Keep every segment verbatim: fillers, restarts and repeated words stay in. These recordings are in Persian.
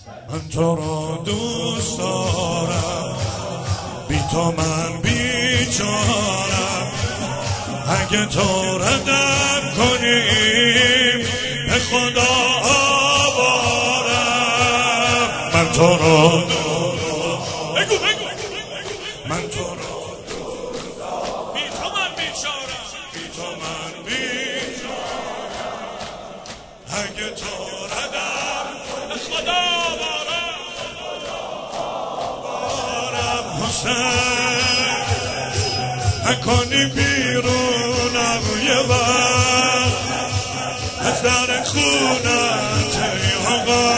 من تو را دوست دارم، بی تو من بیچارم. اگه تو ردم کنی به خدا آوارم. من تو را بگو بگو من تو را بی تو من بیچارم، بی تو من بیچارم. اگه تو ردم به خدا آوارم. حسین نکنی بیرونم یه وقت از در خونت ای آقا.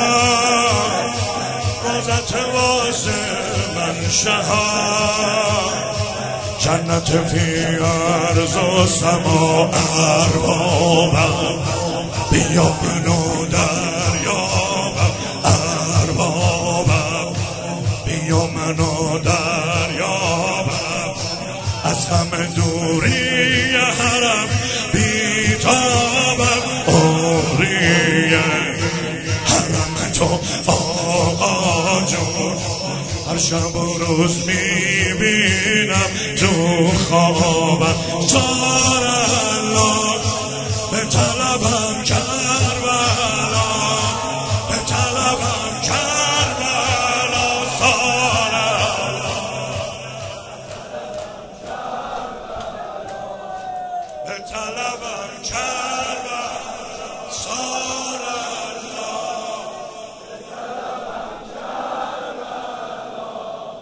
روزت واسه من شهر، جنت فی عرض و سما اربابم. بیا منو دریابم اربابم، بیا منو دریابم. از همه دوری حرم بیتابم. عمری حرم تو آقا جون، هر شب و روز میبینم تو خوابم. سار الله به طلبم کربلا، به طلبم کربلا. سار به طلبم کربلا. سار الله به طلبم کربلا.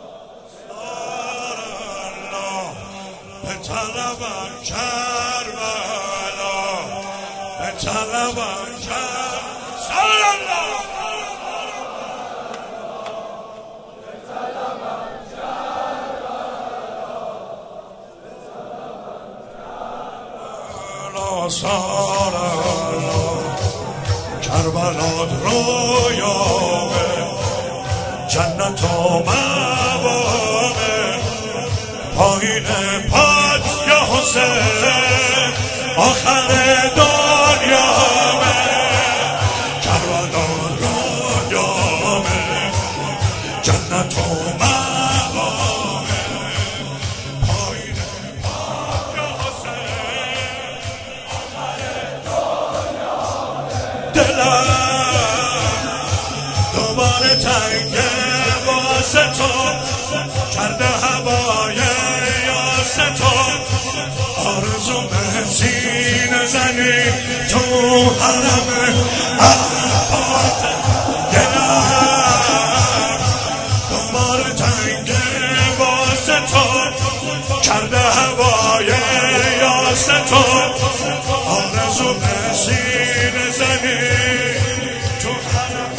سار الله به طلبم کربلا، به طلبم کربلا. سار الله به طلبم کربلا. سار الله کربلات رویامه، جنت و موامه. پایین پات یا حسین آخر دنیامه. کربلات رویامه، جنت و موامه. پایین پات یا حسین آخر دنیامه. دلم دوباره تنگه واسه تو، کرده هوای یاسه تو. آرزو سینه زنی تو حرم عباد. دلم دوباره تنگه واسه تو، کرده هوای یاسه تو. آرزو سینه زنی تو حرم.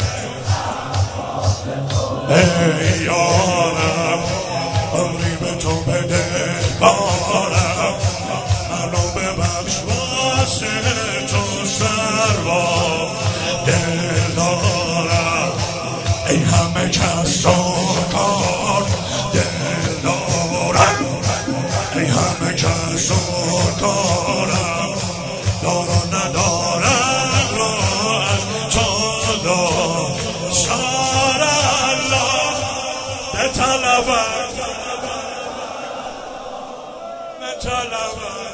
ای یارم عمری به تو بده بارم، منو ببخش واسه تو سروا دل دارم. ای همه کس و کار دل دارم، ای همه کس و کارم. دار و ندارم رو از تو دار. سار الله به طلبم، به طلبم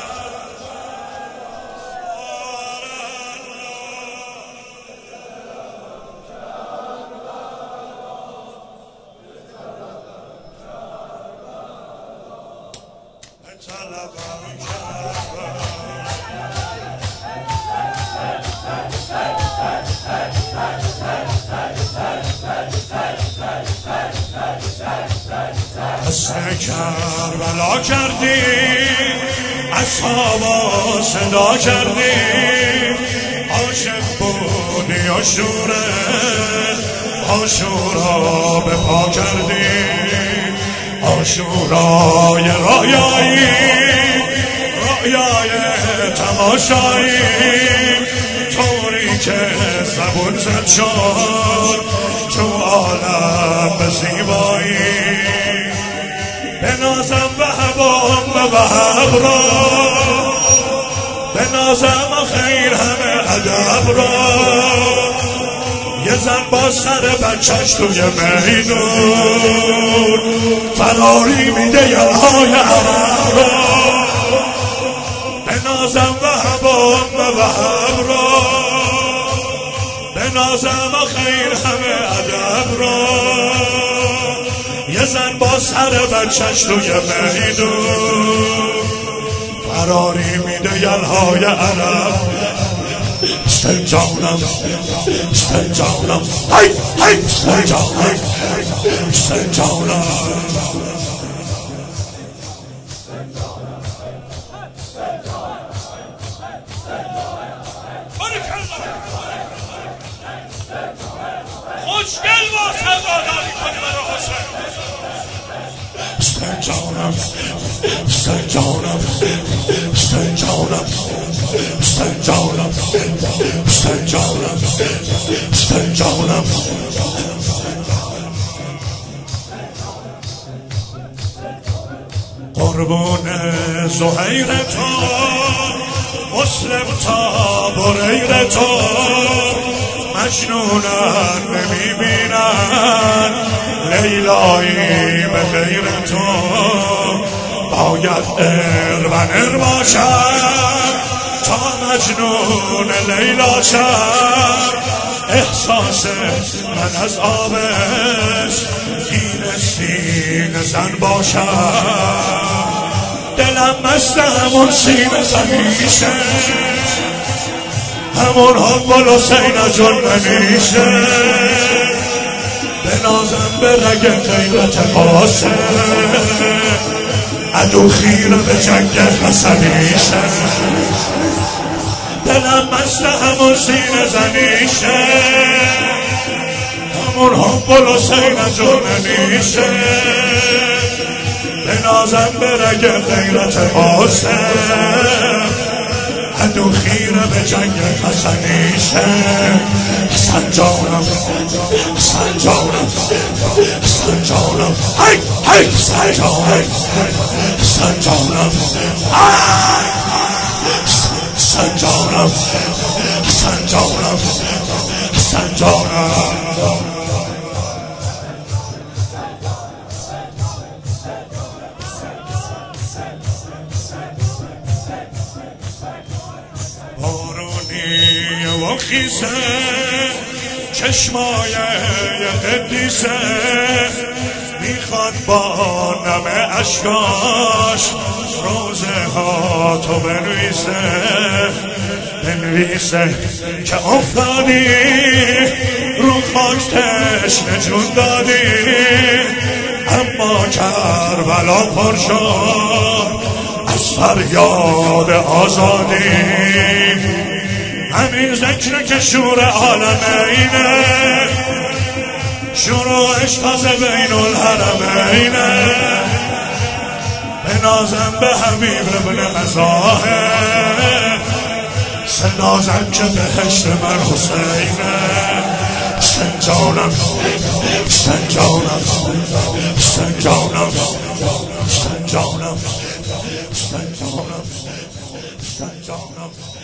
حسن کربلا کردی، اصحابا صدا کردی. عاشق بودی آشوره، آشورا به پا کردی. آشورای رایایی، رایای تماشایی. طوری که زبون زد شد تو عالم به زیبایی. بنازم وهبم و وهب را، بنازم خیر همه ادب را. یه یه زن با سر بچهش توی میدون فراری میده یلهای عرب را بنازم وهبم به وهب را بنازم خیر همه ادب را یه زن با سر بچهش توی میدون فراری میده یلهای عرب استنجانم استنجانم هی هی استنجانم استنجانم خوشگل با سواداری کنی برای حسین استنجانم استنجانم استنجانم استنجانم استنجانم استنجانم قربون زهیر تو مسلم تا بریر تو مجنونن نمیبینن لیلایی به غیر تو باید ار و نر باشد تا مجنون لیلا شد احساس من از آبش گیر سینه زن باشد دلم مست همون سینه زنیشه همون حب حسین جون نمیشه بنازم به رگ غیرت قاسم عدو خیره به جنگ حسنیشه دلم مست همون سینه زنیشه همون حب حسین جون نمیشه بنازم به رگ غیرت قاسم عدو خیره به جنگ حسنیشه حسن جانم حسن جانم حسن جانم هی هی حسن جانم حسن جانم حسن جانم حسن جانم حسن جانم بارونی و خیسه چشمای قدیسه میخواد با نم اشکاش روزه ها تو بنویسه بنویسه که افتادی رو خاک تشنه جون دادی اما کربلا پر شد از فریاد آزادی همین ذکر که شور عالم اینه شروعش تازه بین الحرمینه بنازم به حبیب ابن مزاحم سنازم که بهشت من حسینه استنجانم استنجانم استنجانم استنجانم استنجانم استنجانم